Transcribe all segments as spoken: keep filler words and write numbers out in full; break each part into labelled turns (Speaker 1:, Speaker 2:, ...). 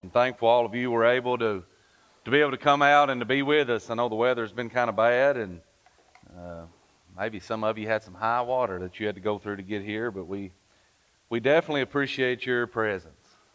Speaker 1: I'm thankful all of you were able to, to be able to come out and to be with us. I know the weather's been kind of bad, and uh, maybe some of you had some high water that you had to go through to get here, but we, we definitely appreciate your presence.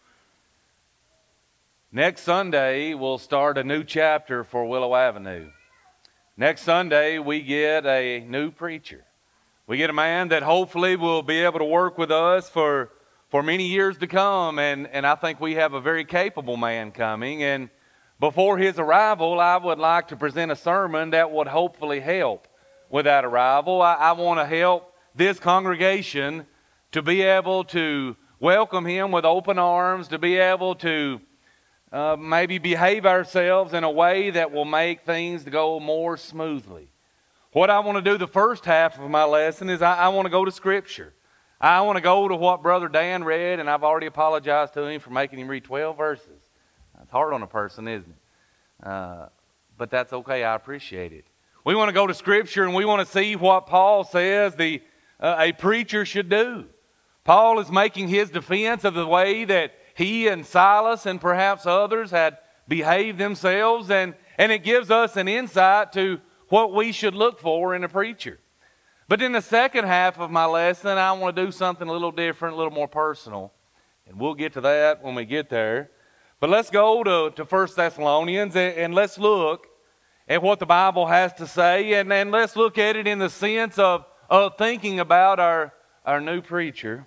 Speaker 1: Next Sunday, we'll start a new chapter for Willow Avenue. Next Sunday, we get a new preacher. We get a man that hopefully will be able to work with us for for many years to come, and, and I think we have a very capable man coming. And before his arrival, I would like to present a sermon that would hopefully help with that arrival. I, I want to help this congregation to be able to welcome him with open arms, to be able to uh, maybe behave ourselves in a way that will make things go more smoothly. What I want to do the first half of my lesson is I, I want to go to Scripture. I want to go to what Brother Dan read, and I've already apologized to him for making him read twelve verses. That's hard on a person, isn't it? Uh, but that's okay. I appreciate it. We want to go to Scripture, and we want to see what Paul says the uh, a preacher should do. Paul is making his defense of the way that he and Silas and perhaps others had behaved themselves, and, and it gives us an insight to what we should look for in a preacher. But in the second half of my lesson, I want to do something a little different, a little more personal. And we'll get to that when we get there. But let's go to, to First Thessalonians and, and let's look at what the Bible has to say. And, and let's look at it in the sense of, of thinking about our, our new preacher.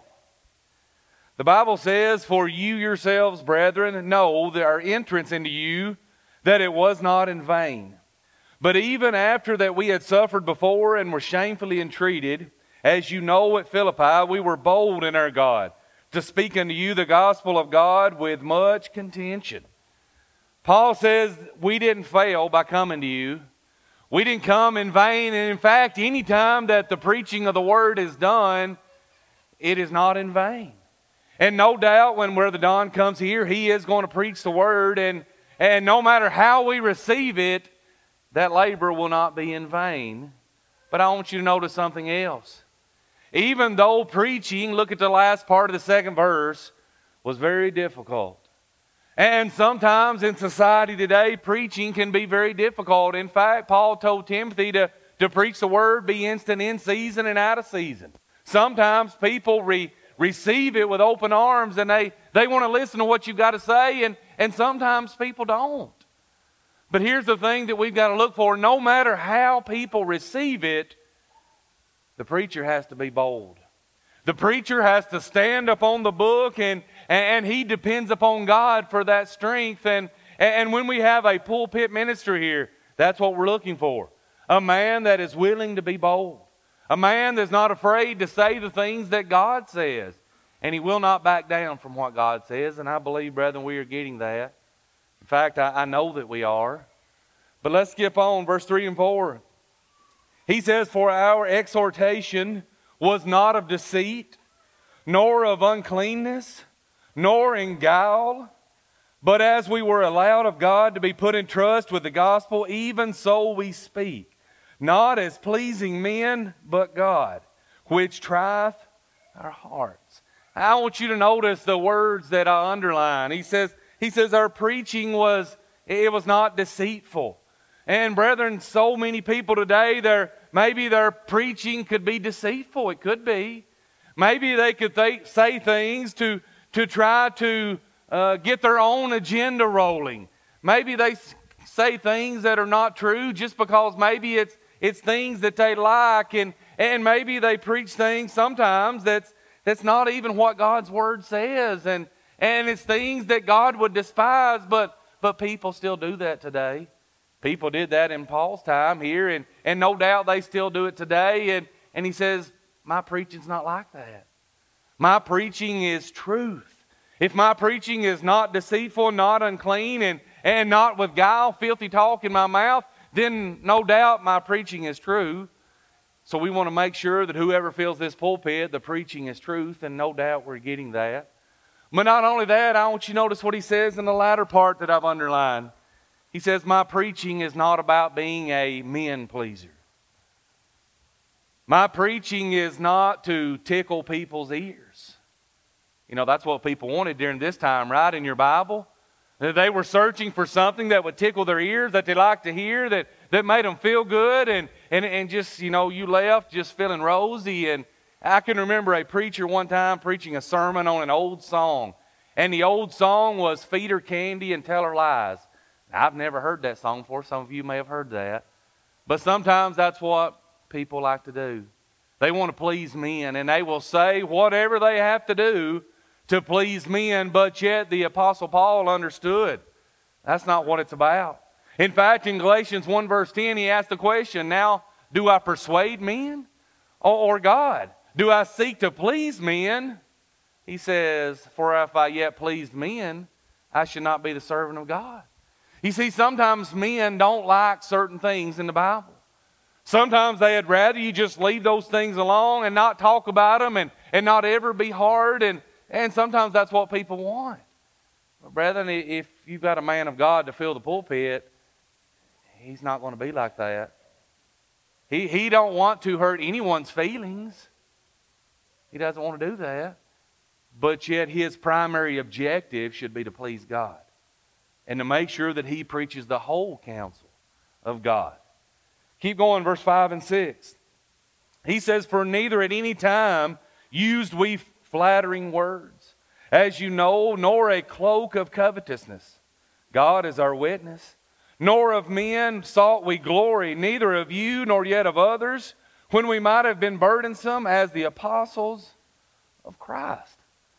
Speaker 1: The Bible says, "For you yourselves, brethren, know that our entrance into you, that it was not in vain. But even after that we had suffered before and were shamefully entreated, as you know at Philippi, we were bold in our God, to speak unto you the gospel of God with much contention." Paul says we didn't fail by coming to you. We didn't come in vain. And in fact, any time that the preaching of the word is done, it is not in vain. And no doubt when Brother Don comes here, he is going to preach the word. And, and no matter how we receive it, that labor will not be in vain. But I want you to notice something else. Even though preaching, look at the last part of the second verse, was very difficult. And sometimes in society today, preaching can be very difficult. In fact, Paul told Timothy to, to preach the word, be instant in season and out of season. Sometimes people re, receive it with open arms and they, they want to listen to what you've got to say, and, and sometimes people don't. But here's the thing that we've got to look for. No matter how people receive it, the preacher has to be bold. The preacher has to stand upon the book, and, and he depends upon God for that strength. And, and when we have a pulpit ministry here, that's what we're looking for. A man that is willing to be bold. A man that's not afraid to say the things that God says. And he will not back down from what God says. And I believe, brethren, we are getting that. In fact, I, I know that we are. But let's skip on, verse three and four. He says, "For our exhortation was not of deceit, nor of uncleanness, nor in guile. But as we were allowed of God to be put in trust with the gospel, even so we speak, not as pleasing men, but God, which trieth our hearts." I want you to notice the words that I underline. He says, He says our preaching was, it was not deceitful. And brethren, so many people today, they're, maybe their preaching could be deceitful. It could be. Maybe they could th- say things to, to try to uh, get their own agenda rolling. Maybe they s- say things that are not true just because maybe it's, it's things that they like. And, and maybe they preach things sometimes that's, that's not even what God's Word says. And And it's things that God would despise, but, but people still do that today. People did that in Paul's time here, and, and no doubt they still do it today. And, and he says, my preaching's not like that. My preaching is truth. If my preaching is not deceitful, not unclean, and, and not with guile, filthy talk in my mouth, then no doubt my preaching is true. So we want to make sure that whoever fills this pulpit, the preaching is truth, and no doubt we're getting that. But not only that, I want you to notice what he says in the latter part that I've underlined. He says, my preaching is not about being a men pleaser. My preaching is not to tickle people's ears. You know, that's what people wanted during this time, right? In your Bible, They were searching for something that would tickle their ears, that they liked to hear, that, that made them feel good, and, and, and just, you know, you left just feeling rosy. And I can remember a preacher one time preaching a sermon on an old song. And the old song was "Feed her candy and tell her lies." Now, I've never heard that song before. Some of you may have heard that. But sometimes that's what people like to do. They want to please men, and they will say whatever they have to do to please men, but yet the Apostle Paul understood that's not what it's about. In fact, in Galatians one verse ten, he asked the question, now, do I persuade men or, or God? Do I seek to please men? He says, for if I yet pleased men, I should not be the servant of God. You see, sometimes men don't like certain things in the Bible. Sometimes they'd rather you just leave those things alone and not talk about them and, and not ever be hard. And, and sometimes that's what people want. But brethren, if you've got a man of God to fill the pulpit, he's not going to be like that. He, he don't want to hurt anyone's feelings. He doesn't want to do that. But yet his primary objective should be to please God and to make sure that he preaches the whole counsel of God. Keep going, verse five and six. He says, for neither at any time used we flattering words, as you know, nor a cloak of covetousness. God is our witness. Nor of men sought we glory, neither of you nor yet of others, when we might have been burdensome as the apostles of Christ.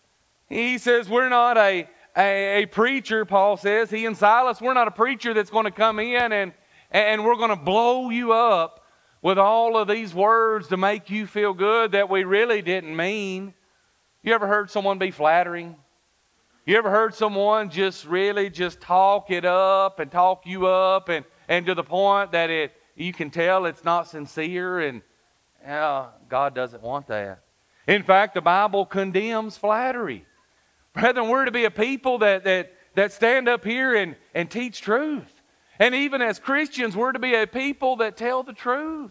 Speaker 1: He says we're not a, a, a preacher, Paul says. He and Silas, we're not a preacher that's going to come in and, and we're going to blow you up with all of these words to make you feel good that we really didn't mean. You ever heard someone be flattering? You ever heard someone just really just talk it up and talk you up and, and to the point that it you can tell it's not sincere? And uh, God doesn't want that. In fact, the Bible condemns flattery. Brethren, we're to be a people that, that, that stand up here and, and teach truth. And even as Christians, we're to be a people that tell the truth.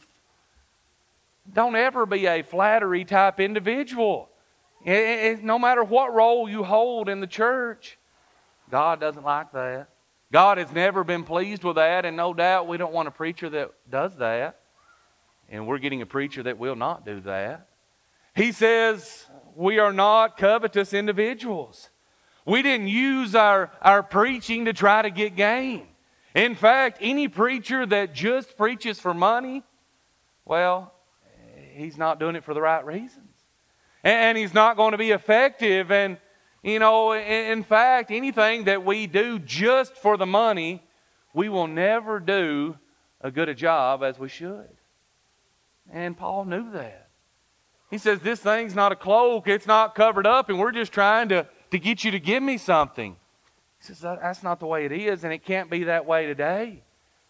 Speaker 1: Don't ever be a flattery type individual. It, it, no matter what role you hold in the church, God doesn't like that. God has never been pleased with that, and no doubt we don't want a preacher that does that. And we're getting a preacher that will not do that. He says we are not covetous individuals. We didn't use our, our preaching to try to get gain. In fact, any preacher that just preaches for money, well, he's not doing it for the right reasons. And he's not going to be effective. And, you know, in fact, anything that we do just for the money, we will never do as good a job as we should. And Paul knew that. He says, this thing's not a cloak. It's not covered up, and we're just trying to, to get you to give me something. He says, that's not the way it is, and it can't be that way today.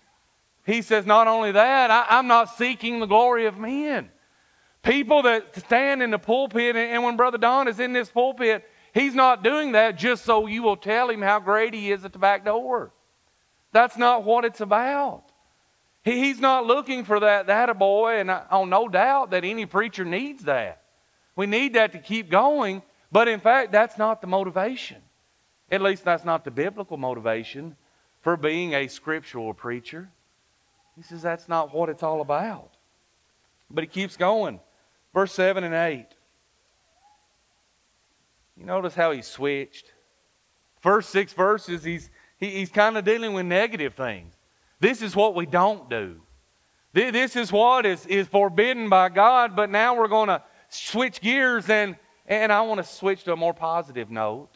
Speaker 1: He says, not only that, I, I'm not seeking the glory of men. People that stand in the pulpit, and when Brother Don is in this pulpit, he's not doing that just so you will tell him how great he is at the back door. That's not what it's about. He, he's not looking for that, that a boy, and I, oh, no doubt that any preacher needs that. We need that to keep going, but in fact, that's not the motivation. At least that's not the biblical motivation for being a scriptural preacher. He says that's not what it's all about. But he keeps going. Verse seven and eight. You notice how he switched. First six verses, he's, he, he's kind of dealing with negative things. This is what we don't do. This is what is, is forbidden by God, but now we're going to switch gears, and, and I want to switch to a more positive note.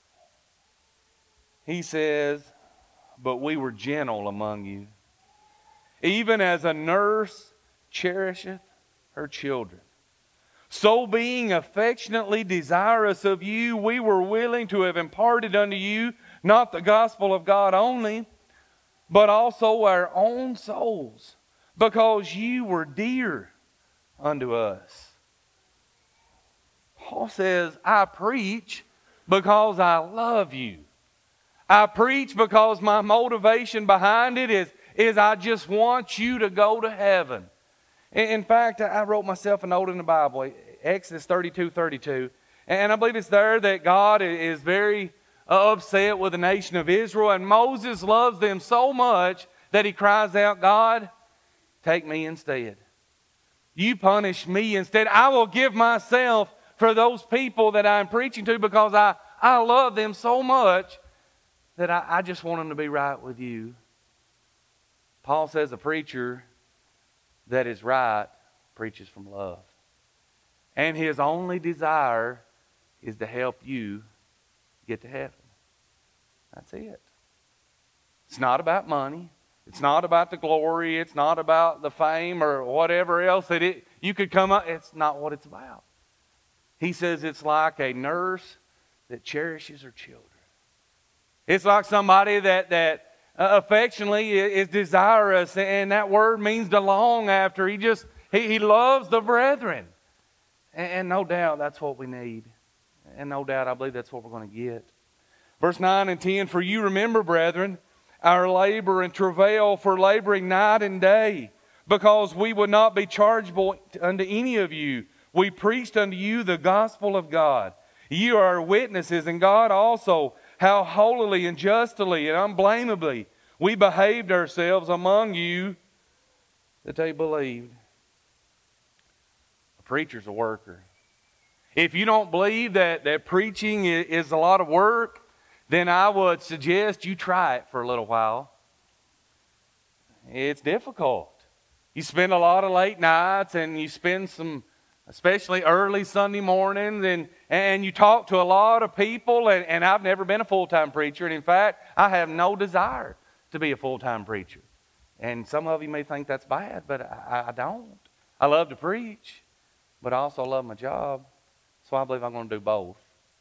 Speaker 1: He says, but we were gentle among you, even as a nurse cherisheth her children. So being affectionately desirous of you, we were willing to have imparted unto you not the gospel of God only, but also our own souls, because you were dear unto us. Paul says, I preach because I love you. I preach because my motivation behind it is, is I just want you to go to heaven. In fact, I wrote myself a note in the Bible, Exodus thirty-two thirty-two, and I believe it's there that God is very uh, upset with the nation of Israel. And Moses loves them so much that he cries out, God, take me instead. You punish me instead. I will give myself for those people that I'm preaching to because I, I love them so much that I, I just want them to be right with you. Paul says a preacher that is right preaches from love. And his only desire is to help you get to heaven. That's it. It's not about money. It's not about the glory. It's not about the fame or whatever else that it, you could come up. It's not what it's about. He says it's like a nurse that cherishes her children. It's like somebody that, that uh, affectionately is desirous, and that word means to long after. He just, he, he loves the brethren. And, and no doubt that's what we need. And no doubt I believe that's what we're going to get. Verse nine and ten, for you remember, brethren, our labor and travail for laboring night and day, because we would not be chargeable unto any of you. We preached unto you the gospel of God. You are witnesses, and God also, how holily and justly and unblameably we behaved ourselves among you that they believed. A preacher's a worker. If you don't believe that, that preaching is a lot of work, then I would suggest you try it for a little while. It's difficult. You spend a lot of late nights, and you spend some, especially early Sunday mornings, and, and you talk to a lot of people, and, and I've never been a full-time preacher, and in fact, I have no desire to be a full-time preacher. And some of you may think that's bad, but I, I don't. I love to preach, but I also love my job, so I believe I'm going to do both.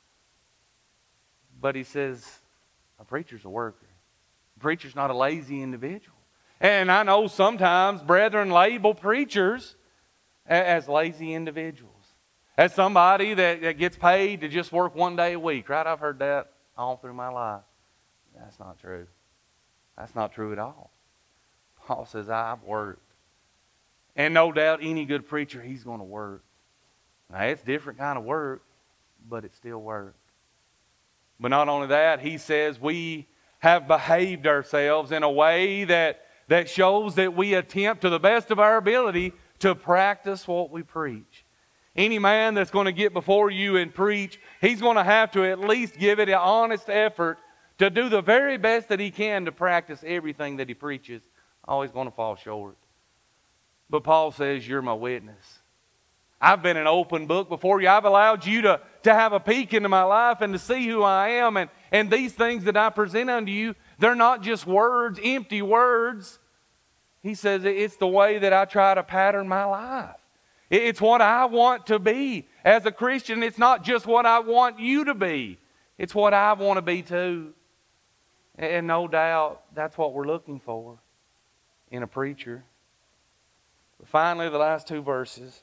Speaker 1: But he says, a preacher's a worker. A preacher's not a lazy individual. And I know sometimes brethren label preachers as lazy individuals. As somebody that, that gets paid to just work one day a week, right? I've heard that all through my life. That's not true. That's not true at all. Paul says, I've worked. And no doubt any good preacher, he's going to work. Now, it's different kind of work, but it's still work. But not only that, he says we have behaved ourselves in a way that, that shows that we attempt to the best of our ability to practice what we preach. Any man that's going to get before you and preach, he's going to have to at least give it an honest effort to do the very best that he can to practice everything that he preaches. Always going to fall short. But Paul says, you're my witness. I've been an open book before you. I've allowed you to, to have a peek into my life and to see who I am. And, and these things that I present unto you, they're not just words, empty words. He says it's the way that I try to pattern my life. It's what I want to be. As a Christian, it's not just what I want you to be. It's what I want to be too. And no doubt that's what we're looking for in a preacher. But finally, the last two verses.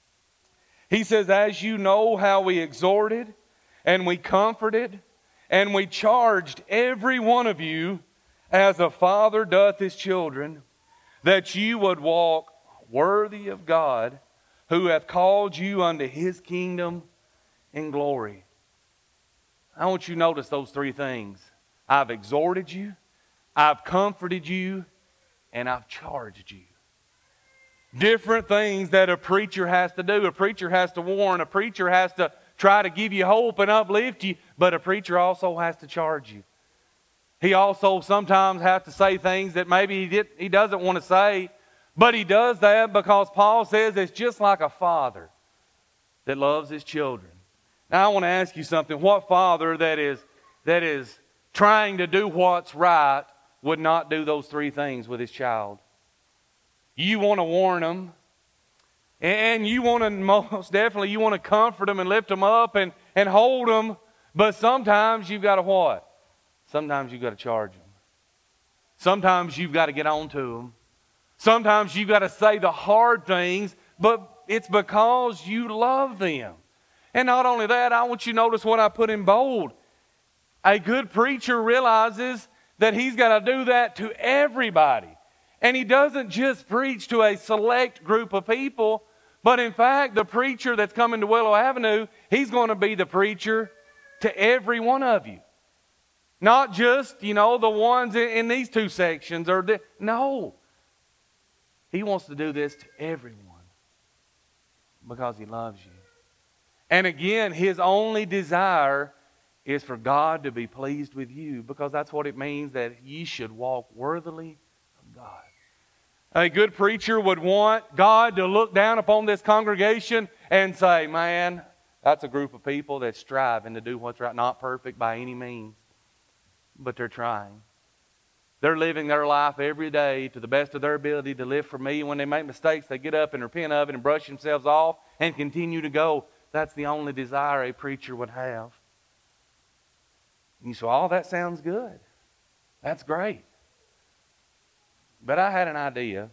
Speaker 1: He says, as you know how we exhorted and we comforted and we charged every one of you as a father doth his children, that you would walk worthy of God who hath called you unto his kingdom in glory. I want you to notice those three things. I've exhorted you, I've comforted you, and I've charged you. Different things that a preacher has to do. A preacher has to warn. A preacher has to try to give you hope and uplift you. But a preacher also has to charge you. He also sometimes has to say things that maybe he, did, he doesn't want to say. But he does that because Paul says it's just like a father that loves his children. Now I want to ask you something. What father that is, that is trying to do what's right would not do those three things with his child? You want to warn them, and you want to most definitely, you want to comfort them and lift them up and, and hold them, but sometimes you've got to what? Sometimes you've got to charge them. Sometimes you've got to get on to them. Sometimes you've got to say the hard things, but it's because you love them. And not only that, I want you to notice what I put in bold. A good preacher realizes that he's got to do that to everybody. And he doesn't just preach to a select group of people, but in fact, the preacher that's coming to Willow Avenue, he's going to be the preacher to every one of you. Not just, you know, the ones in, in these two sections. or the, No. He wants to do this to everyone because He loves you. And again, His only desire is for God to be pleased with you, because that's what it means that ye should walk worthily of God. A good preacher would want God to look down upon this congregation and say, man, that's a group of people that's striving to do what's right. Not perfect by any means, but they're trying. They're living their life every day to the best of their ability to live for me. When they make mistakes, they get up and repent of it and brush themselves off and continue to go. That's the only desire a preacher would have. And you say, all that sounds good. That's great. But I had an idea.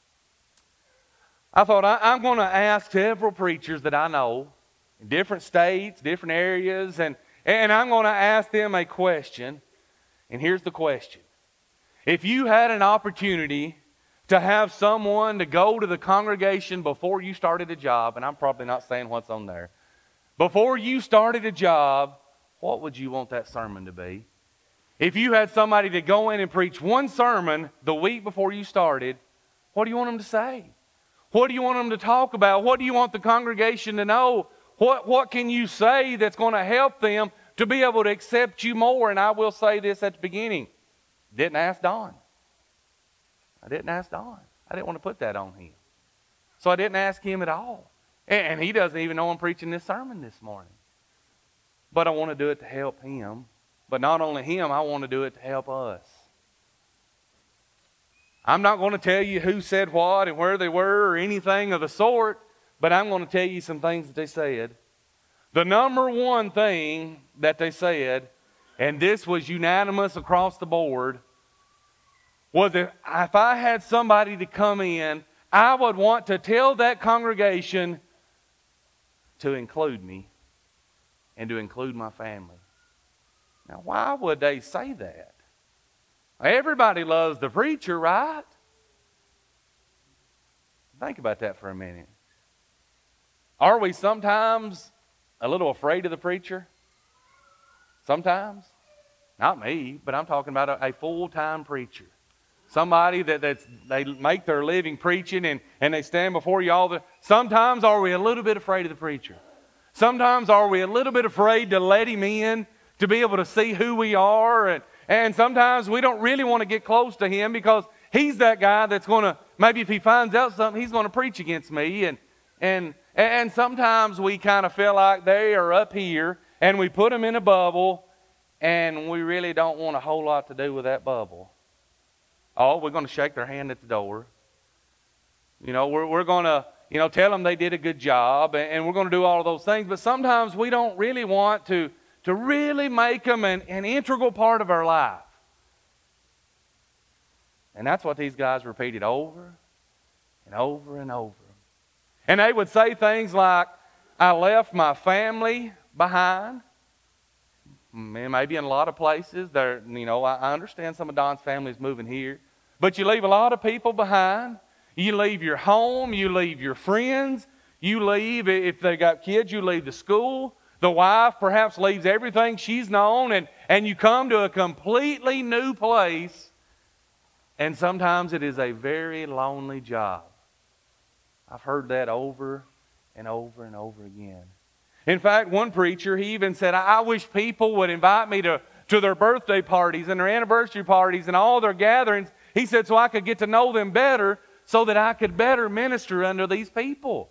Speaker 1: I thought I, I'm going to ask several preachers that I know in different states, different areas, and, and I'm going to ask them a question. And here's the question. If you had an opportunity to have someone to go to the congregation before you started a job, and I'm probably not saying what's on there, before you started a job, what would you want that sermon to be? If you had somebody to go in and preach one sermon the week before you started, what do you want them to say? What do you want them to talk about? What do you want the congregation to know? What, what can you say that's going to help them to be able to accept you more? And I will say this at the beginning. Didn't ask Don. I didn't ask Don. I didn't want to put that on him. So I didn't ask him at all. And he doesn't even know I'm preaching this sermon this morning. But I want to do it to help him. But not only him, I want to do it to help us. I'm not going to tell you who said what and where they were or anything of the sort, but I'm going to tell you some things that they said. The number one thing that they said, and this was unanimous across the board, was that if I had somebody to come in, I would want to tell that congregation to include me and to include my family. Now, why would they say that? Everybody loves the preacher, right? Think about that for a minute. Are we sometimes a little afraid of the preacher? Sometimes. Not me, but I'm talking about a, a full-time preacher. Somebody that that's, they make their living preaching and, and they stand before you all the... Sometimes are we a little bit afraid of the preacher? Sometimes are we a little bit afraid to let him in, to be able to see who we are? And, and sometimes we don't really want to get close to him because he's that guy that's going to... Maybe if he finds out something, he's going to preach against me. And, and, and sometimes we kind of feel like they are up here and we put them in a bubble and we really don't want a whole lot to do with that bubble. Oh, we're going to shake their hand at the door. You know, we're, we're going to, you know, tell them they did a good job, and, and we're going to do all of those things. But sometimes we don't really want to, to really make them an, an integral part of our life. And that's what these guys repeated over and over and over. And they would say things like, I left my family behind. Maybe in a lot of places, there, you know, I understand some of Don's family is moving here. But you leave a lot of people behind. You leave your home. You leave your friends. You leave, if they got kids, you leave the school. The wife perhaps leaves everything she's known. And, and you come to a completely new place. And sometimes it is a very lonely job. I've heard that over and over and over again. In fact, one preacher, he even said, I wish people would invite me to, to their birthday parties and their anniversary parties and all their gatherings. He said, so I could get to know them better so that I could better minister unto these people.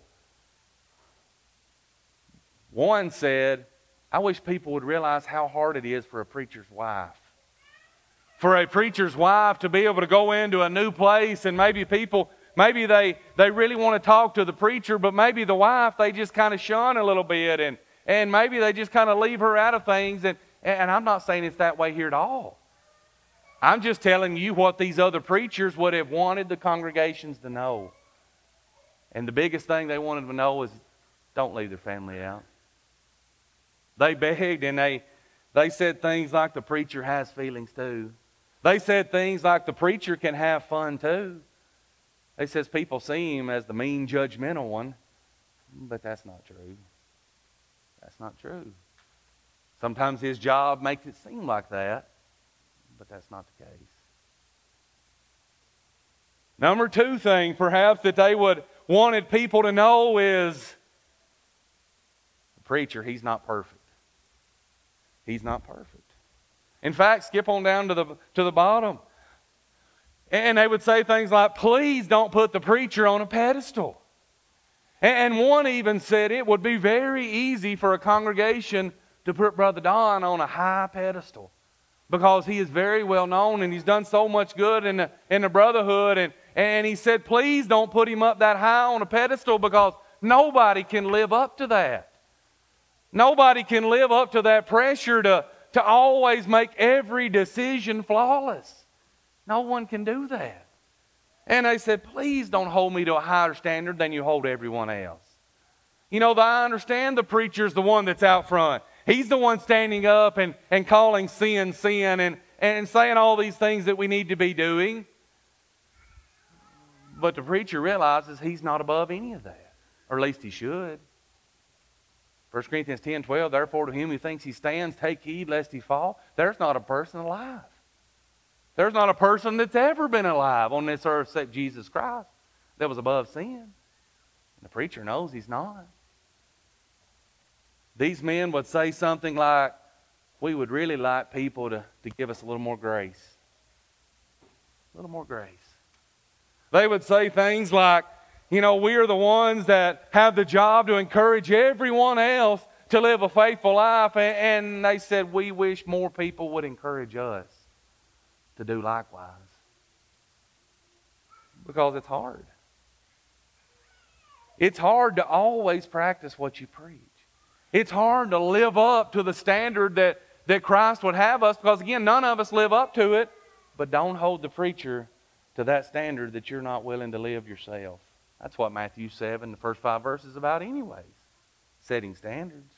Speaker 1: One said, I wish people would realize how hard it is for a preacher's wife. For a preacher's wife to be able to go into a new place and maybe people... Maybe they, they really want to talk to the preacher, but maybe the wife, they just kind of shun a little bit, and, and maybe they just kind of leave her out of things. And, and I'm not saying it's that way here at all. I'm just telling you what these other preachers would have wanted the congregations to know. And the biggest thing they wanted to know is, don't leave their family out. They begged and they, they said things like the preacher has feelings too. They said things like the preacher can have fun too. They says people see him as the mean, judgmental one, but that's not true. That's not true. Sometimes his job makes it seem like that, but that's not the case. Number two thing, perhaps, that they would wanted people to know is the preacher, he's not perfect. He's not perfect. In fact, skip on down to the to the bottom. And they would say things like, please don't put the preacher on a pedestal. And one even said it would be very easy for a congregation to put Brother Don on a high pedestal because he is very well known and he's done so much good in the, in the brotherhood. And, and he said, please don't put him up that high on a pedestal because nobody can live up to that. Nobody can live up to that pressure to, to always make every decision flawless. No one can do that. And they said, please don't hold me to a higher standard than you hold everyone else. You know, I understand the preacher's the one that's out front. He's the one standing up and, and calling sin, sin, and, and saying all these things that we need to be doing. But the preacher realizes he's not above any of that. Or at least he should. First Corinthians ten twelve, therefore to him who thinks he stands, take heed lest he fall. There's not a person alive. There's not a person that's ever been alive on this earth except Jesus Christ that was above sin. And the preacher knows he's not. These men would say something like, we would really like people to, to give us a little more grace. A little more grace. They would say things like, you know, we are the ones that have the job to encourage everyone else to live a faithful life. And, and they said, we wish more people would encourage us to do likewise. Because it's hard. It's hard to always practice what you preach. It's hard to live up to the standard that, that Christ would have us, because again, none of us live up to it, but don't hold the preacher to that standard that you're not willing to live yourself. That's what Matthew seven, the first five verses, is about anyways. Setting standards.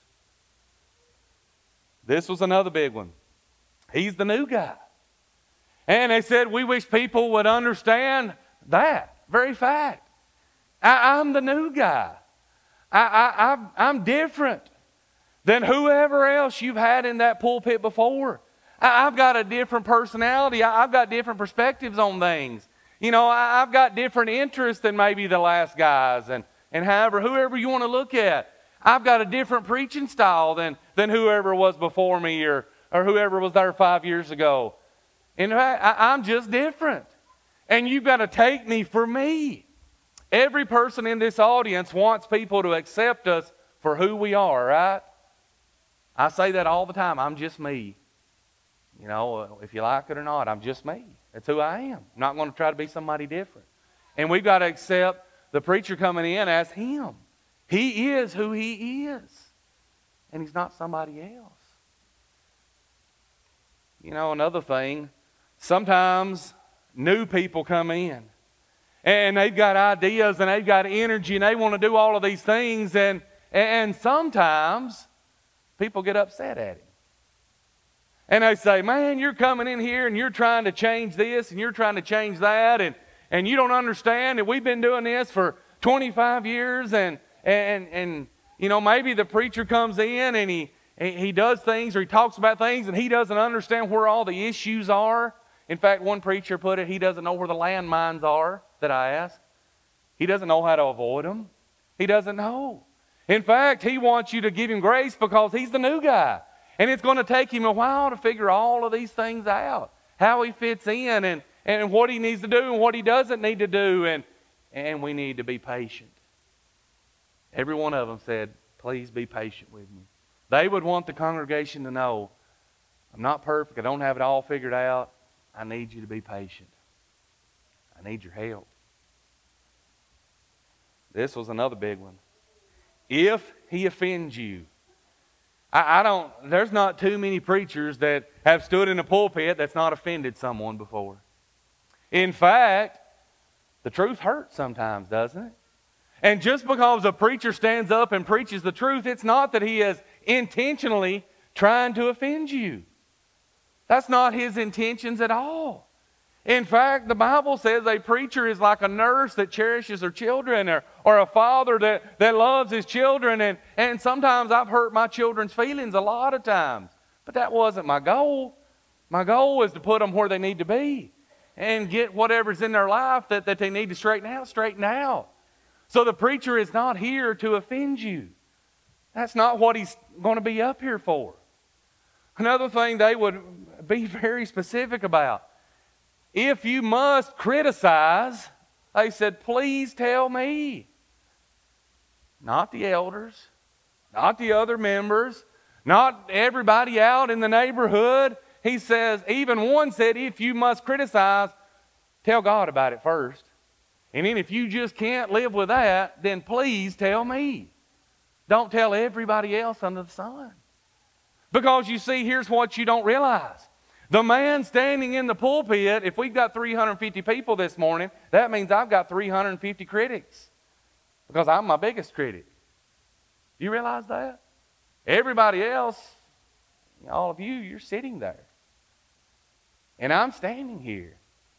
Speaker 1: This was another big one. He's the new guy. And they said, we wish people would understand that very fact. I, I'm the new guy. I, I, I'm, I'm different than whoever else you've had in that pulpit before. I, I've got a different personality. I, I've got different perspectives on things. You know, I, I've got different interests than maybe the last guys. And, and however, whoever you want to look at. I've got a different preaching style than, than whoever was before me or, or whoever was there five years ago. In fact, I, I'm just different. And you've got to take me for me. Every person in this audience wants people to accept us for who we are, right? I say that all the time. I'm just me. You know, if you like it or not, I'm just me. That's who I am. I'm not going to try to be somebody different. And we've got to accept the preacher coming in as him. He is who he is. And he's not somebody else. You know, another thing, sometimes new people come in. And they've got ideas and they've got energy and they want to do all of these things. And, and sometimes people get upset at him. And they say, man, you're coming in here and you're trying to change this and you're trying to change that. And, and you don't understand that we've been doing this for twenty-five years. And, and, and you know, maybe the preacher comes in and he, he does things or he talks about things and he doesn't understand where all the issues are. In fact, one preacher put it, he doesn't know where the landmines are that I asked. He doesn't know how to avoid them. He doesn't know. In fact, he wants you to give him grace because he's the new guy. And it's going to take him a while to figure all of these things out. How he fits in and, and what he needs to do and what he doesn't need to do. And, and we need to be patient. Every one of them said, please be patient with me. They would want the congregation to know, I'm not perfect. I don't have it all figured out. I need you to be patient. I need your help. This was another big one. If he offends you, I, I don't, there's not too many preachers that have stood in a pulpit that's not offended someone before. In fact, the truth hurts sometimes, doesn't it? And just because a preacher stands up and preaches the truth, it's not that he is intentionally trying to offend you. That's not his intentions at all. In fact, the Bible says a preacher is like a nurse that cherishes her children or, or a father that, that loves his children. And, and sometimes I've hurt my children's feelings a lot of times. But that wasn't my goal. My goal is to put them where they need to be and get whatever's in their life that, that they need to straighten out, straighten out. So the preacher is not here to offend you. That's not what he's going to be up here for. Another thing they would be very specific about. If you must criticize, they said, please tell me. Not the elders, not the other members, not everybody out in the neighborhood. He says, even one said, if you must criticize, tell God about it first. And then if you just can't live with that, then please tell me. Don't tell everybody else under the sun. Because you see, here's what you don't realize. The man standing in the pulpit, if we've got three hundred fifty people this morning, that means I've got three hundred fifty critics. Because I'm my biggest critic. Do you realize that? Everybody else, all of you, you're sitting there. And I'm standing here.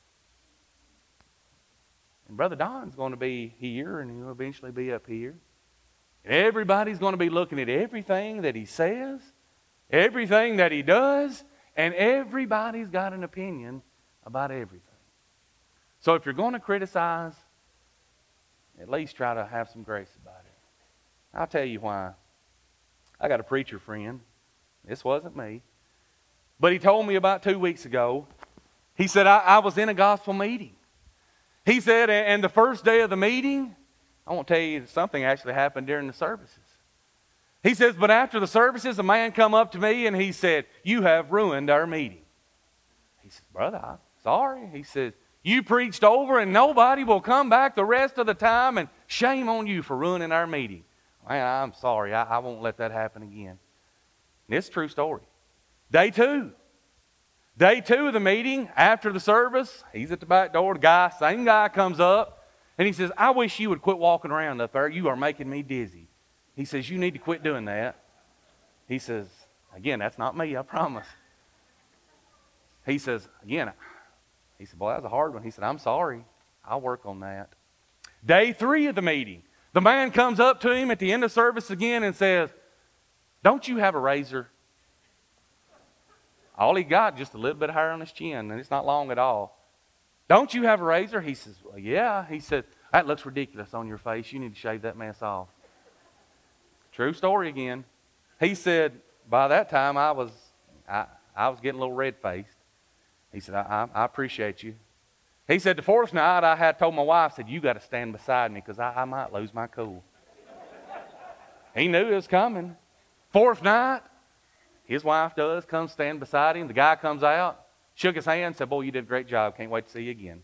Speaker 1: And Brother Don's going to be here, and he'll eventually be up here. And everybody's going to be looking at everything that he says, everything that he does, and everybody's got an opinion about everything. So if you're going to criticize, at least try to have some grace about it. I'll tell you why. I got a preacher friend. This wasn't me. But he told me about two weeks ago, he said, I, I was in a gospel meeting. He said, and the first day of the meeting, I won't tell you, something actually happened during the services. He says, but after the services, a man come up to me and he said, you have ruined our meeting. He says, brother, I'm sorry. He says, you preached over and nobody will come back the rest of the time, and shame on you for ruining our meeting. Man, I'm sorry. I, I won't let that happen again. And it's a true story. Day two. Day two of the meeting, after the service, he's at the back door. The guy, same guy, comes up, and he says, I wish you would quit walking around up there. You are making me dizzy. He says, you need to quit doing that. He says, again, that's not me, I promise. He says, again, he said, boy, that was a hard one. He said, I'm sorry. I'll work on that. Day three of the meeting, the man comes up to him at the end of service again and says, don't you have a razor? All he got, just a little bit of hair on his chin, and it's not long at all. Don't you have a razor? He says, well, yeah. He said, that looks ridiculous on your face. You need to shave that mess off. True story again. He said, by that time, I was I, I was getting a little red-faced. He said, I, I, I appreciate you. He said, the fourth night, I had told my wife, said, you got to stand beside me because I, I might lose my cool. He knew it was coming. Fourth night, his wife does come stand beside him. The guy comes out, shook his hand, said, boy, you did a great job. Can't wait to see you again.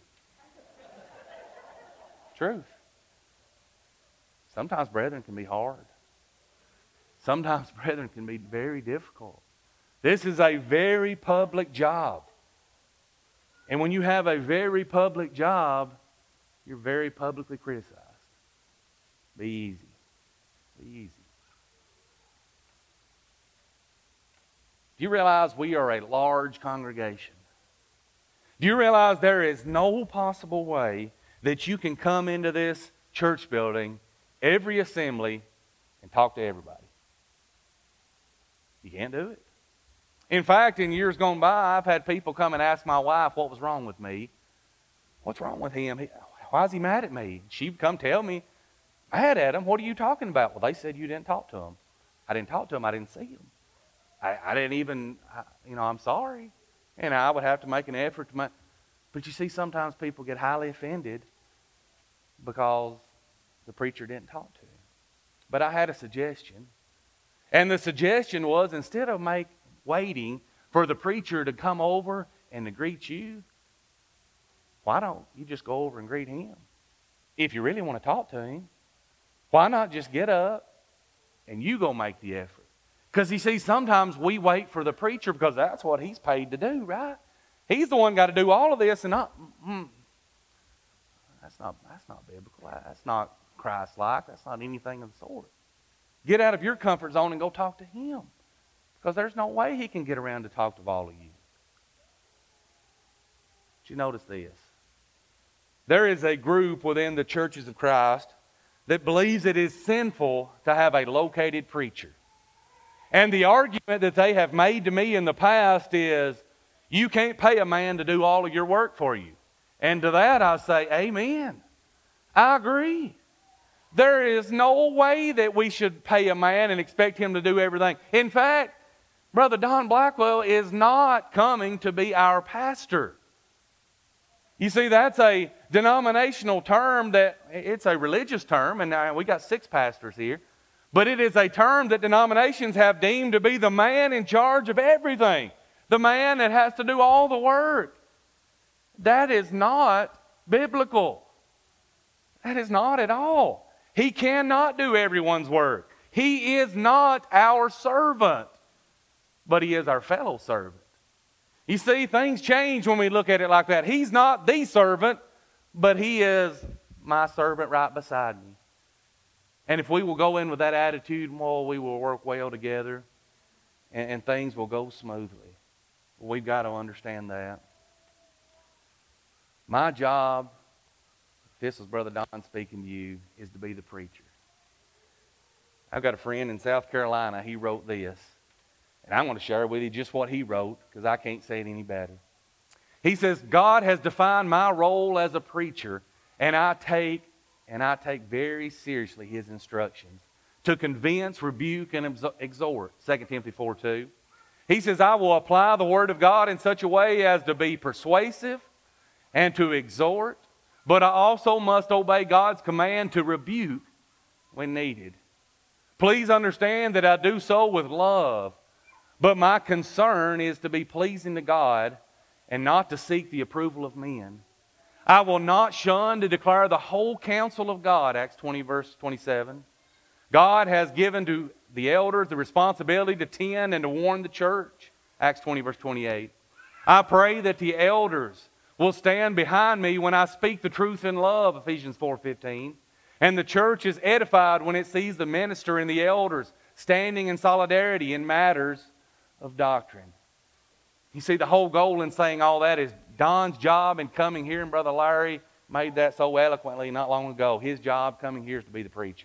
Speaker 1: Truth. Sometimes brethren can be hard. Sometimes brethren can be very difficult. This is a very public job. And when you have a very public job, you're very publicly criticized. Be easy. Be easy. Do you realize we are a large congregation? Do you realize there is no possible way that you can come into this church building, every assembly, and talk to everybody? You can't do it. In fact, in years gone by, I've had people come and ask my wife what was wrong with me. What's wrong with him? He, why is he mad at me? She'd come tell me, mad at him? What are you talking about? Well, they said you didn't talk to him. I didn't talk to him. I didn't see him. I, I didn't even, I, you know, I'm sorry. And I would have to make an effort to make, but you see, sometimes people get highly offended because the preacher didn't talk to him. But I had a suggestion. And the suggestion was, instead of make, waiting for the preacher to come over and to greet you, why don't you just go over and greet him? If you really want to talk to him, why not just get up and you go make the effort? Because you see, sometimes we wait for the preacher because that's what he's paid to do, right? He's the one got to do all of this, and not, mm, that's not that's not biblical. That's not Christ-like. That's not anything of the sort. Get out of your comfort zone and go talk to him, because there's no way he can get around to talk to all of you. But you notice this. There is a group within the churches of Christ that believes it is sinful to have a located preacher. And the argument that they have made to me in the past is, You can't pay a man to do all of your work for you. And to that I say, amen. I agree. There is no way that we should pay a man and expect him to do everything. In fact, Brother Don Blackwell is not coming to be our pastor. You see, that's a denominational term that, it's a religious term, and we got six pastors here. But it is a term that denominations have deemed to be the man in charge of everything. The man that has to do all the work. That is not biblical. That is not at all. He cannot do everyone's work. He is not our servant, but he is our fellow servant. You see, things change when we look at it like that. He's not the servant, but he is my servant right beside me. And if we will go in with that attitude, well, we will work well together and, and things will go smoothly. We've got to understand that. My job, this is Brother Don speaking to you, is to be the preacher. I've got a friend in South Carolina. He wrote this. And I'm going to share with you just what he wrote, because I can't say it any better. He says, God has defined my role as a preacher, and I take and I take very seriously his instructions to convince, rebuke, and exhort. Second Timothy four two. He says, I will apply the Word of God in such a way as to be persuasive and to exhort, but I also must obey God's command to rebuke when needed. Please understand that I do so with love, but my concern is to be pleasing to God and not to seek the approval of men. I will not shun to declare the whole counsel of God, Acts twenty, verse twenty-seven. God has given to the elders the responsibility to tend and to warn the church, Acts twenty, verse twenty-eight. I pray that the elders will stand behind me when I speak the truth in love, Ephesians four fifteen. And the church is edified when it sees the minister and the elders standing in solidarity in matters of doctrine. You see, the whole goal in saying all that is Don's job in coming here, and Brother Larry made that so eloquently not long ago. His job coming here is to be the preacher.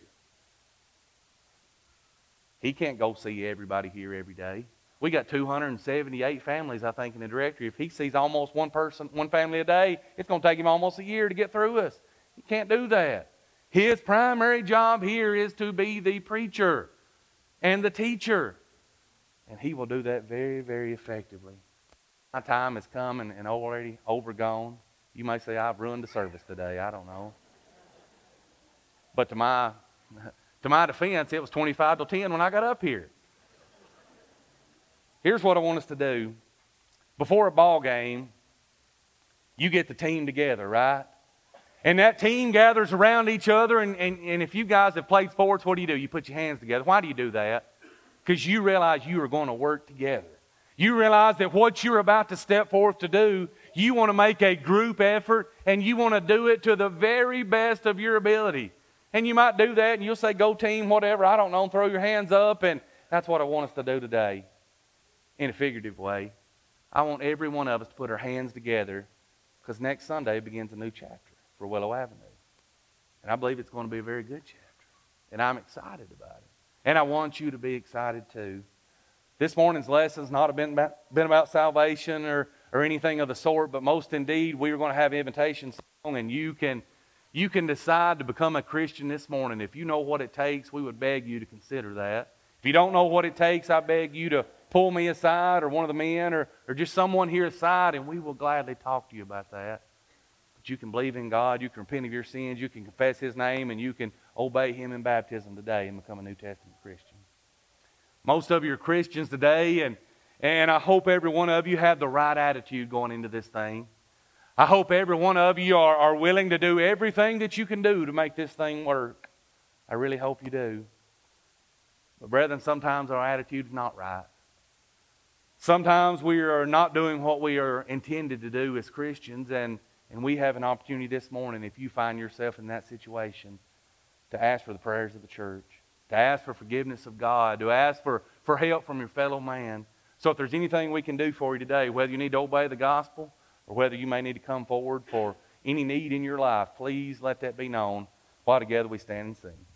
Speaker 1: He can't go see everybody here every day. We got two hundred seventy-eight families, I think, in the directory. If he sees almost one person, one family a day, it's going to take him almost a year to get through us. He can't do that. His primary job here is to be the preacher and the teacher. And he will do that very, very effectively. My time has come and, and already overgone. You may say, I've ruined the service today. I don't know. But to my, to my defense, it was twenty-five till ten when I got up here. Here's what I want us to do. Before a ball game, you get the team together, right? And that team gathers around each other, and, and, and if you guys have played sports, what do you do? You put your hands together. Why do you do that? Because you realize you are going to work together. You realize that what you're about to step forth to do, you want to make a group effort, and you want to do it to the very best of your ability. And you might do that, and you'll say, go team, whatever, I don't know, throw your hands up, and that's what I want us to do today in a figurative way. I want every one of us to put our hands together, because next Sunday begins a new chapter for Willow Avenue. And I believe it's going to be a very good chapter, and I'm excited about it. And I want you to be excited too. This morning's lesson has not been about, been about salvation or, or anything of the sort, but most indeed we are going to have invitation song, and you can, you can decide to become a Christian this morning. If you know what it takes, we would beg you to consider that. If you don't know what it takes, I beg you to pull me aside or one of the men or, or just someone here aside, and we will gladly talk to you about that. But you can believe in God, you can repent of your sins, you can confess His name, and you can obey Him in baptism today and become a New Testament Christian. Most of you are Christians today, and, and I hope every one of you have the right attitude going into this thing. I hope every one of you are, are willing to do everything that you can do to make this thing work. I really hope you do. But brethren, sometimes our attitude is not right. Sometimes we are not doing what we are intended to do as Christians, and, and we have an opportunity this morning, if you find yourself in that situation, to ask for the prayers of the church, to ask for forgiveness of God, to ask for, for help from your fellow man. So if there's anything we can do for you today, whether you need to obey the gospel or whether you may need to come forward for any need in your life, please let that be known while together we stand and sing.